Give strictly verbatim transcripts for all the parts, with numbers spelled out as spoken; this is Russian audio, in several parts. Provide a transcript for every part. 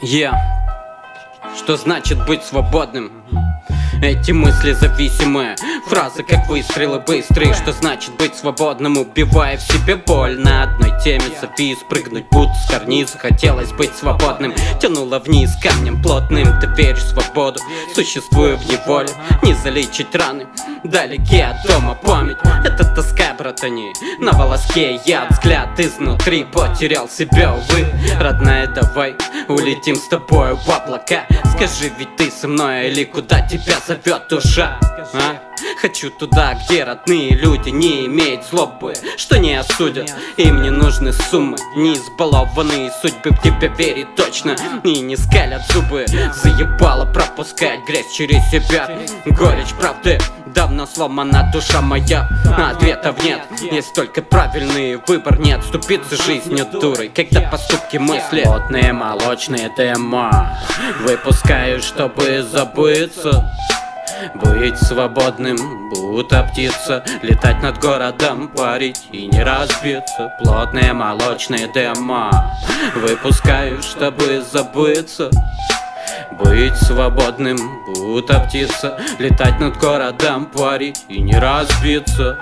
Yeah. Что значит быть свободным? Эти мысли зависимые, фразы как выстрелы быстрые. Что значит быть свободным, убивая в себе боль? На одной теме завис, прыгнуть будто с карниза. Хотелось быть свободным, тянуло вниз камнем плотным. Ты веришь в свободу, существуя в неволе. Не залечить раны, далеки от дома память. Это тоска, братани, на волоске я взгляд изнутри. Потерял себя, увы. Родная, давай улетим с тобою в облака. Скажи, ведь ты со мной или куда тебя зовет душа? А? Хочу туда, где родные люди не имеют злобы, что не осудят. Им не нужны суммы, не избалованные судьбы в тебя верить точно и не скалят зубы. Заебало пропускать грязь через себя. Горечь правды, давно сломана душа моя. Ответов нет, есть только правильный выбор. Не отступиться жизнью дурой, когда поступки мысли плотные, молочные дыма выпускаю, чтобы забыться. Быть свободным, будто птица, летать над городом, парить и не разбиться. Плотные молочные дыма выпускаю, чтобы забыться. Быть свободным, будто птица, летать над городом, парить и не разбиться.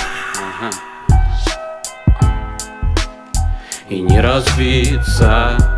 Ага. И не разбиться.